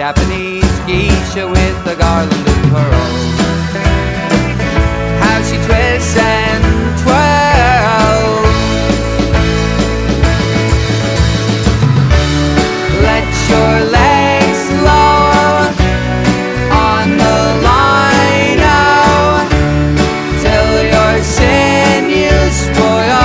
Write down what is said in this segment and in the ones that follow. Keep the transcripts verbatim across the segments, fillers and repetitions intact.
Japanese geisha with a garland of pearls. How she twists and twirls. Let your legs lower on the line now, till your sinews spoil.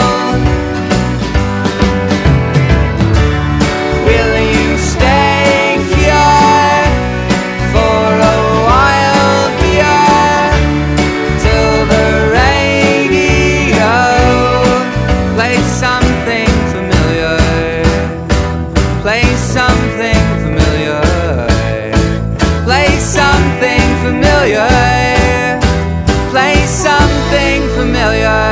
Will you stay here for a while here, till the radio plays something familiar, plays something familiar, plays something familiar, plays something familiar.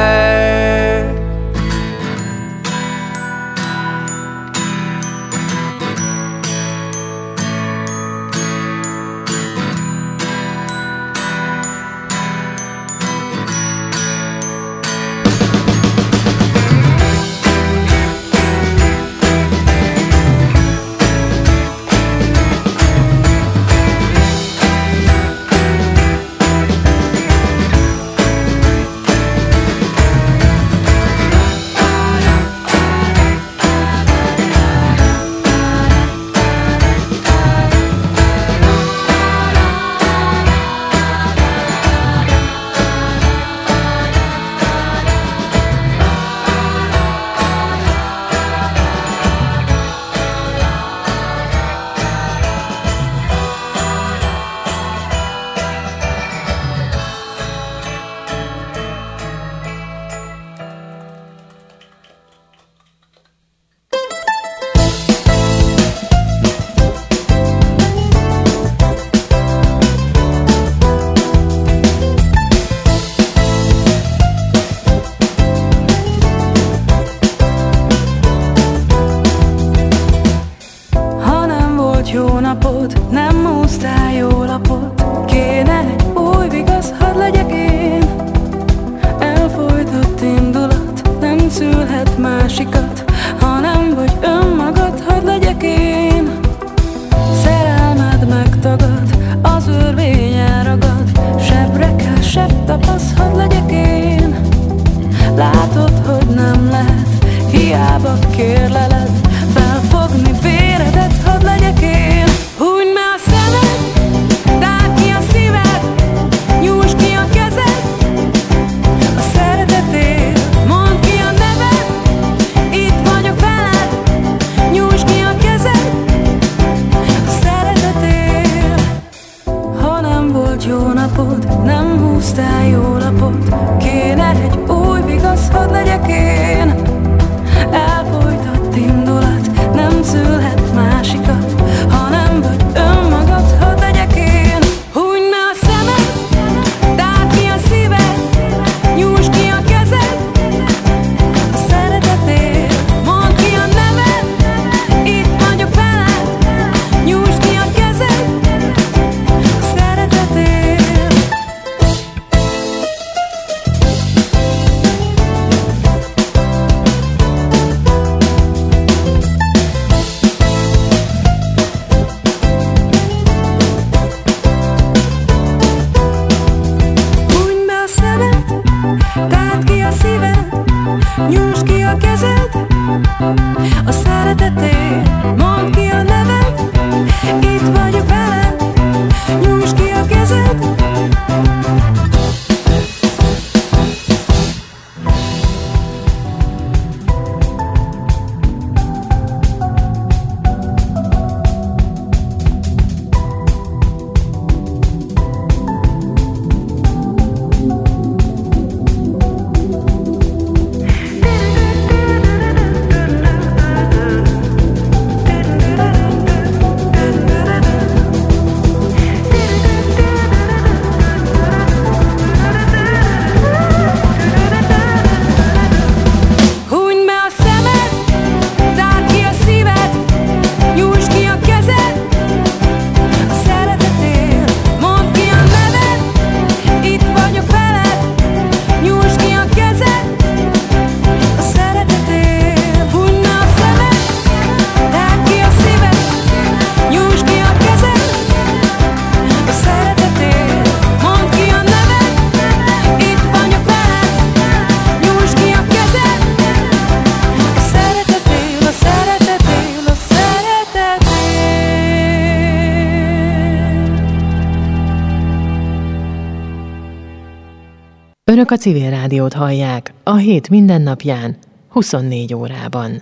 Önök a Civil Rádiót hallják a hét mindennapján, huszonnégy órában.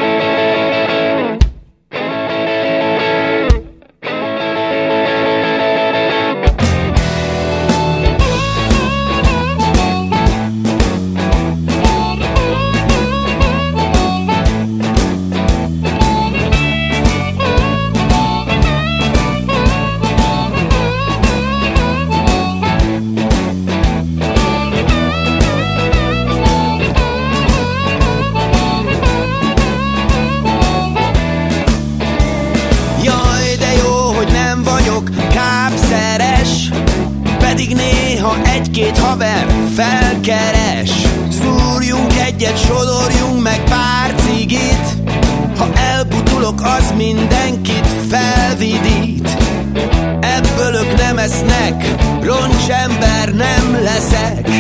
Egy-két haver felkeres, szúrjunk egyet, sodorjunk meg pár cigit. Ha elbutulok, az mindenkit felvidít. Ebből ők nem esznek, roncsember nem leszek.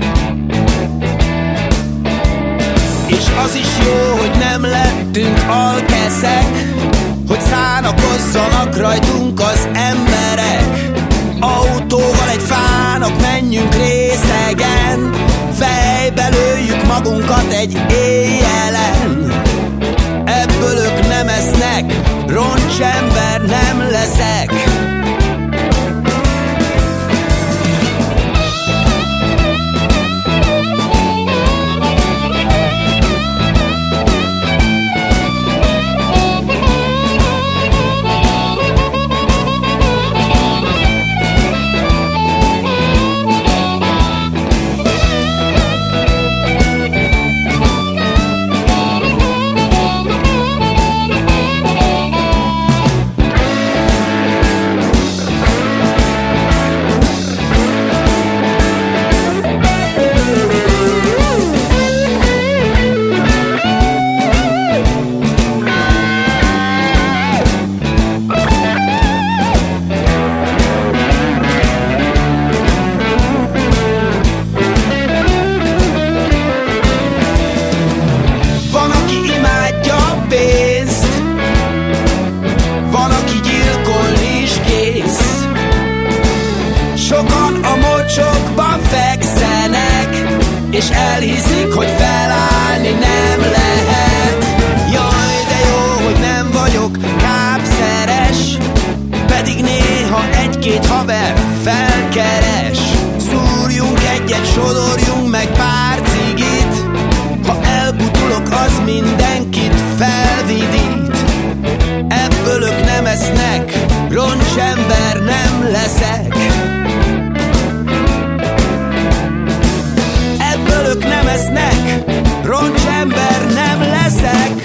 És az is jó, hogy nem lettünk alkeszek, hogy szánakozzanak rajtunk az emberek. Autóval egy fának menjünk részegen, fejbe lőjük magunkat egy éjjelen. Ebből ők nem esznek, roncsember nem leszek. És elhiszik, hogy felállni nem lehet. Jaj, de jó, hogy nem vagyok kápszeres, pedig néha egy-két haver felkeres. Szúrjunk egyet, sodorjunk meg pár cigit. Ha elbutulok, az mindenkit felvidít. Ebből ők nem esznek, roncsember nem leszek. Ők nem esznek, roncsember nem leszek.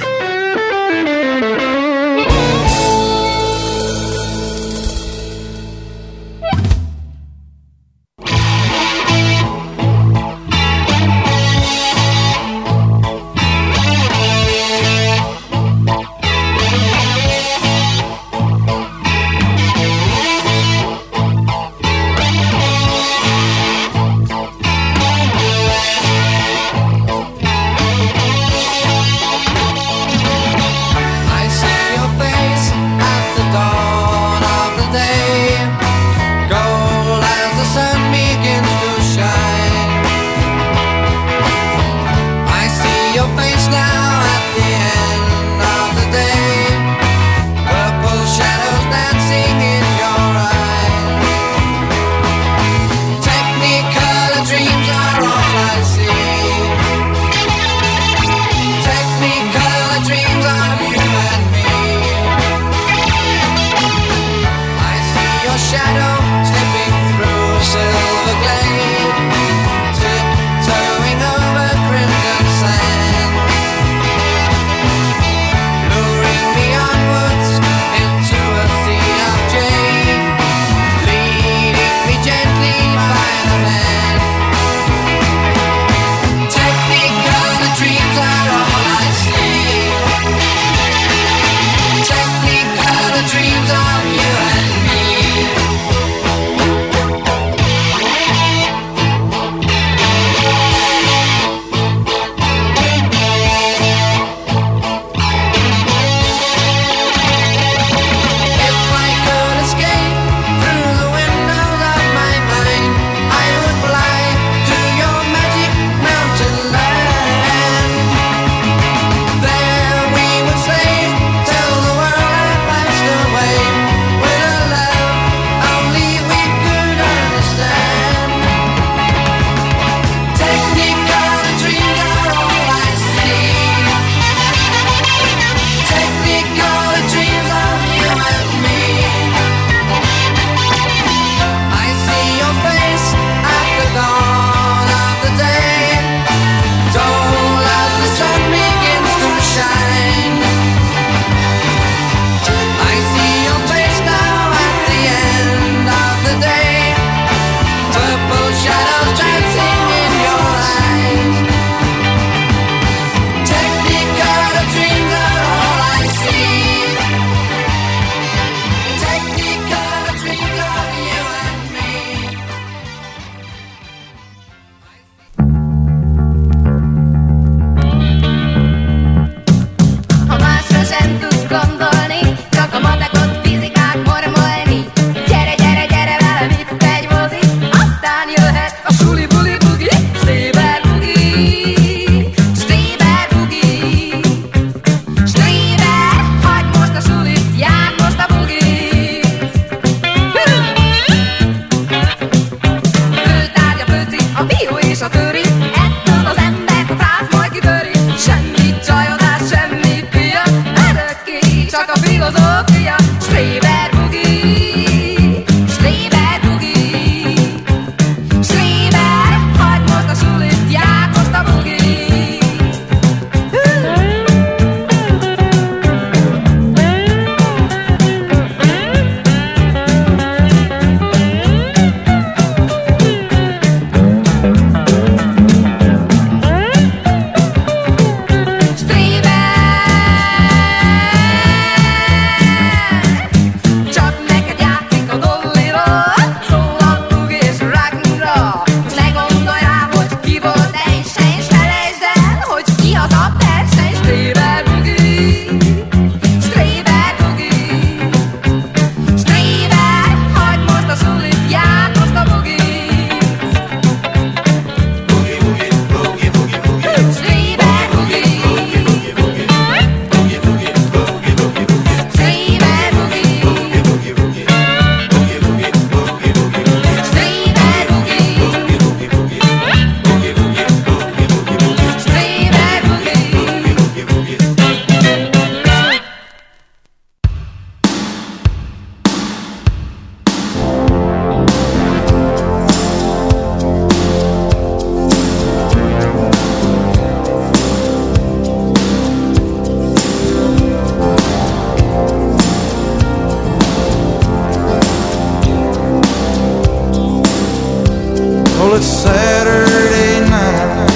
Well, it's Saturday night.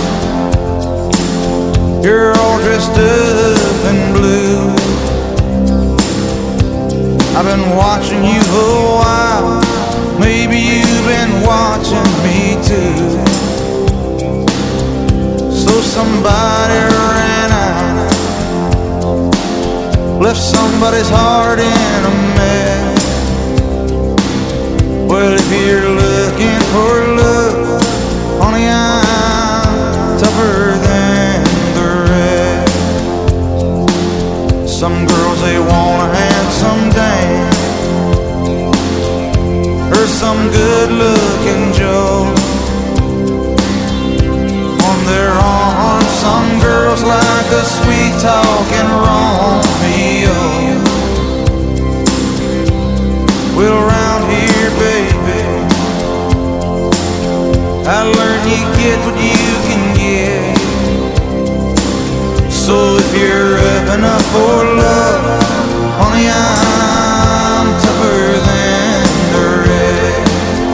You're all dressed up in blue. I've been watching you a while. Maybe you've been watching me too. So somebody ran out, left somebody's heart in a mess. Well, if you're looking for love, honey, I'm tougher than the rest. Some girls, they want a handsome dame or some good-looking Joe on their arm. Some girls like a sweet-talking Romeo. Well, around here, baby, I learned you get what you can get. So if you're up enough for love, honey, I'm tougher than the rest.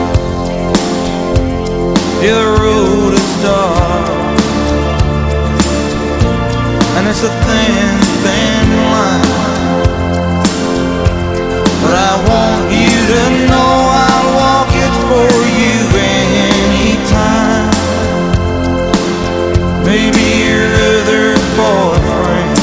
Yeah, the road is dark, and it's a thin, thin line, but I want you to know I'll walk it for you anytime. Maybe your other boyfriend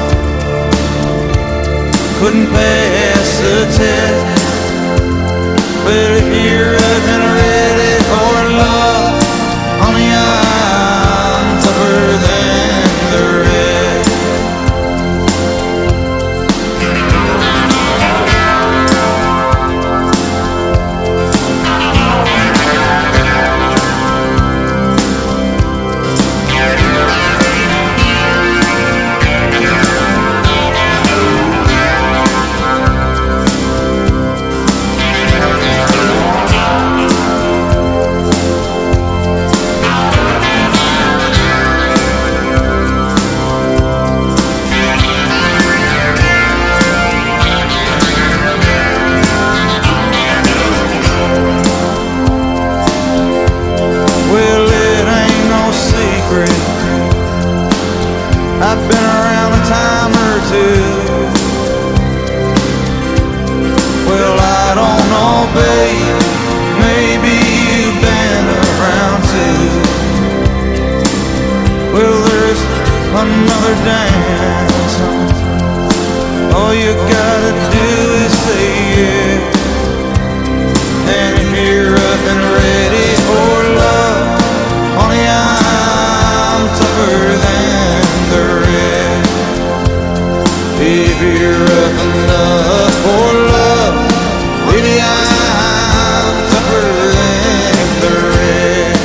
couldn't pass the test, but if you're up and ready for love, honey, I'm tougher than the rest. I've been around a time or two. Well, I don't know, babe, maybe you've been around too. Well, there's another dance. All you gotta do is say yes. And if you're up and ready for love, honey, I'm tougher than the rest. If you're up enough for love, baby, I'm tougher than the rest.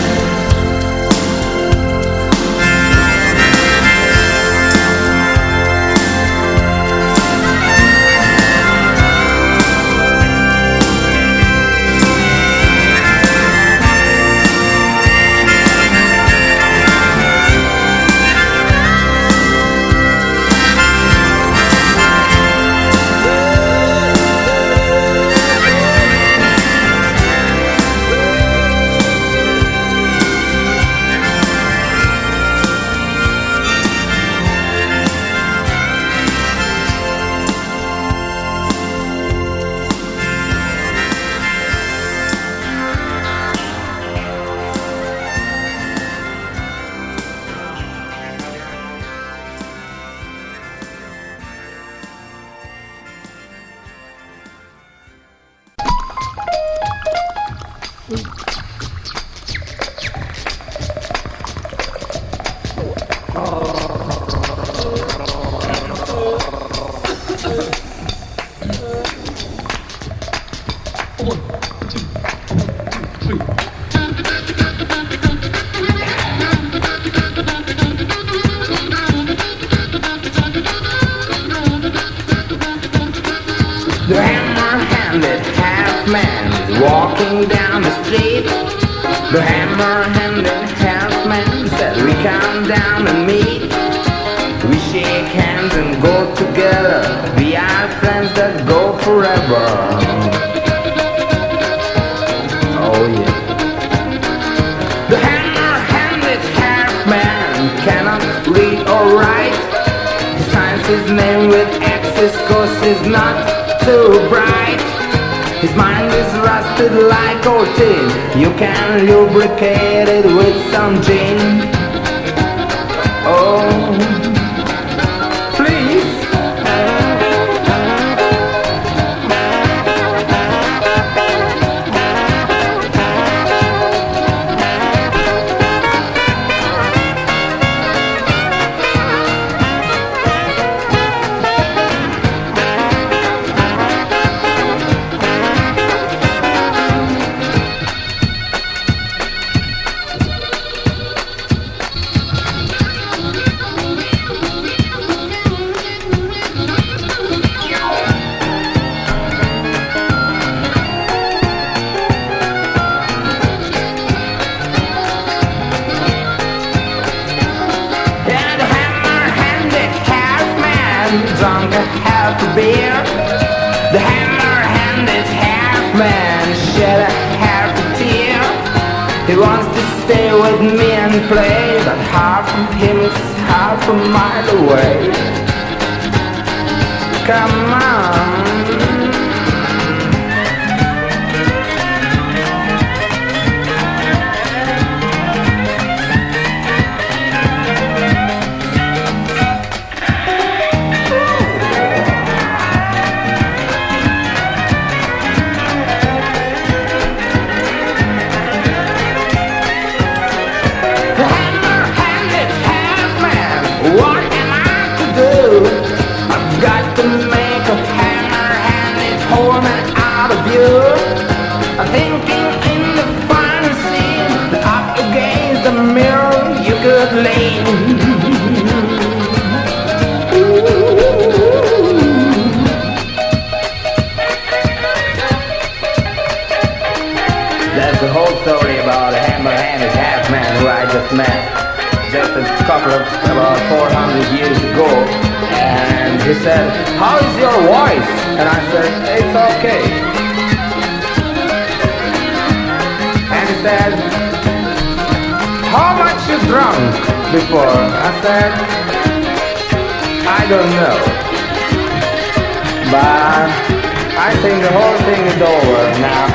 The hammer-handed half-man is walking down the street. The hammer-handed half-man said we come down and meet. We shake hands and go together. We are friends that go forever. Oh yeah. not too bright. His mind is rusted like old tin. You can lubricate it with some gin. Oh, please. Drunk a half a beer. The hammer-handed half-man shed a half a tear. He wants to stay with me and play, but half of him is half a mile away. Come on. I'm thinking in the final scene that up against the mirror you could lean. That's the whole story about a hammer-handed half-man who I just met just a couple of, about four hundred years ago. And he said, "How is your voice?" And I said, "It's okay." Said, "How much you drunk before?" I said, "I don't know, but I think the whole thing is over now."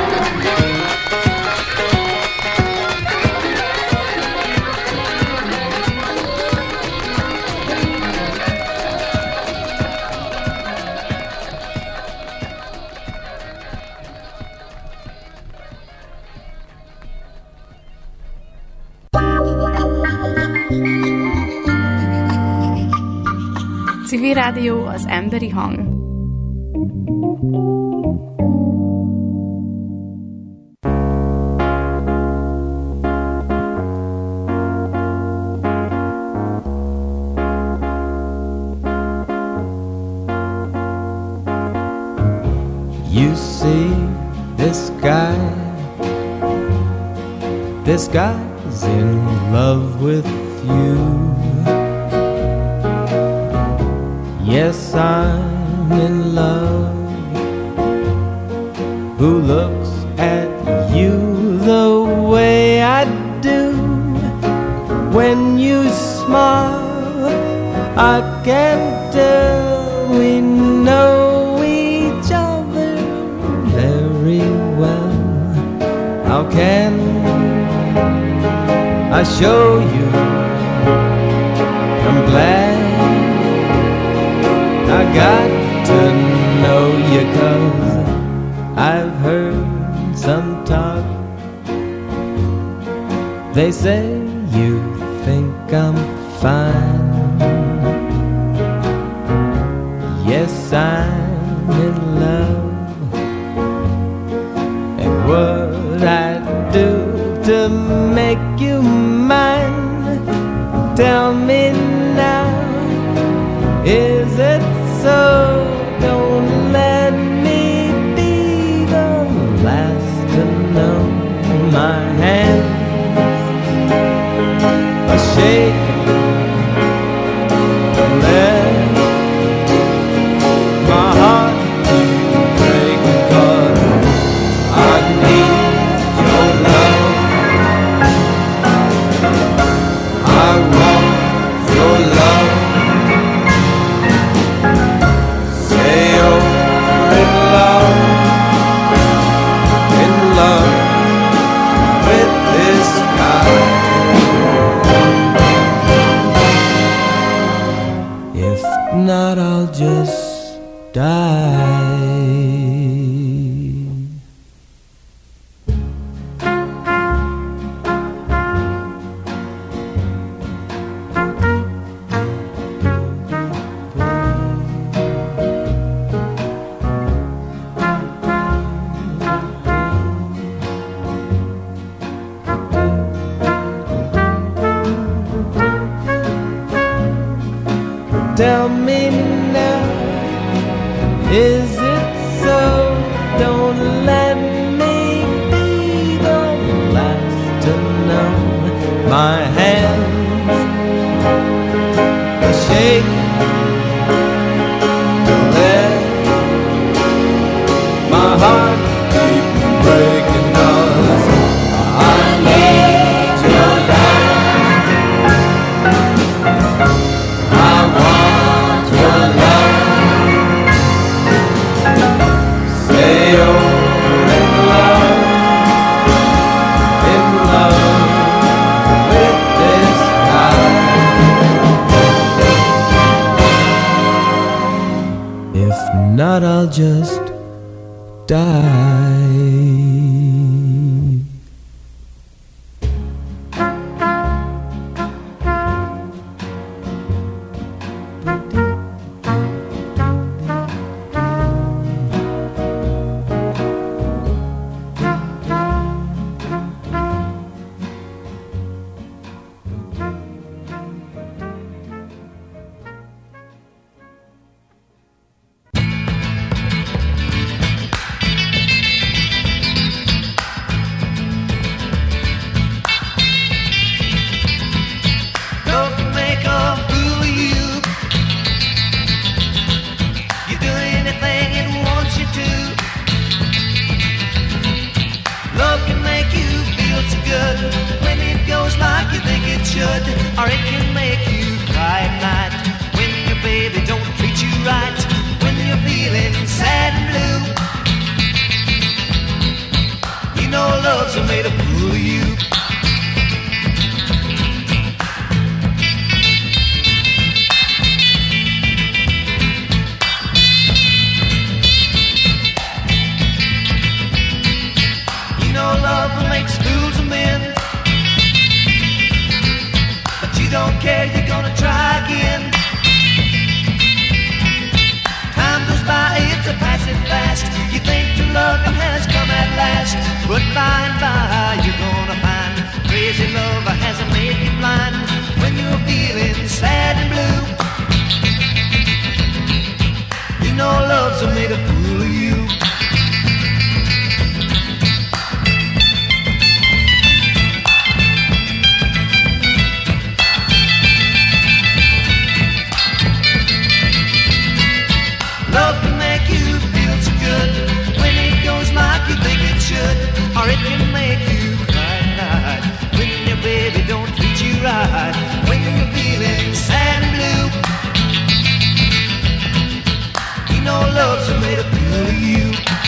Civil Rádió, az emberi hang. You see this guy, this guy's in love with you. Yes, I'm in love. Who looks at you the way I do? When you smile, I can tell we know each other very well. How can I show you I'm glad I got to know you, 'cause I've heard some talk. They say you think I'm fine. Yes, I'm in love. And what I do to make you mine, tell me now, is it so? Don't let me be the last to know. My hands are shaking, let my heart break, 'cause I need your love. I want your love. Say oh die. Tell me now, is it so? Don't let me be the last to know. My hands are shaking, let my heart keep breaking, 'cause I need your love. I want your love. Say you're in love, in love with this night. If not, I'll just die. Or it can make you cry at night when your baby don't treat you right, when you're feeling sad and blue. You know love's made a fool of you. You know love makes fools of men. Don't care, you're gonna try again. Time goes by, it's a passing fast. You think your love has come at last, but by and by you're gonna find crazy love hasn't made you blind. When you're feeling sad and blue, you know love's made a fool of you. Love can make you feel so good when it goes like you think it should, or it can make you cry at night when your baby don't treat you right, when you're feeling sad and blue. You know love's made a fool of you.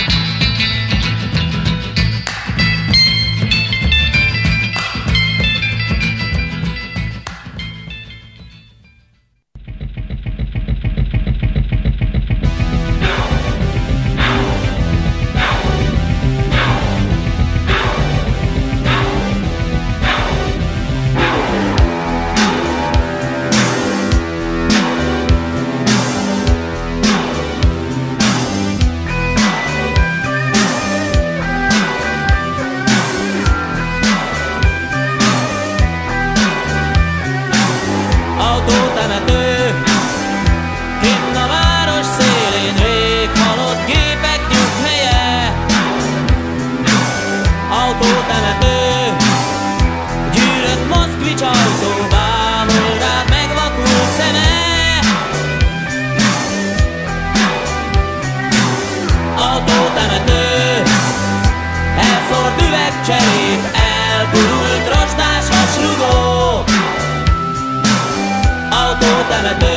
Cserép elborult, rostás vasrugó, autótemető.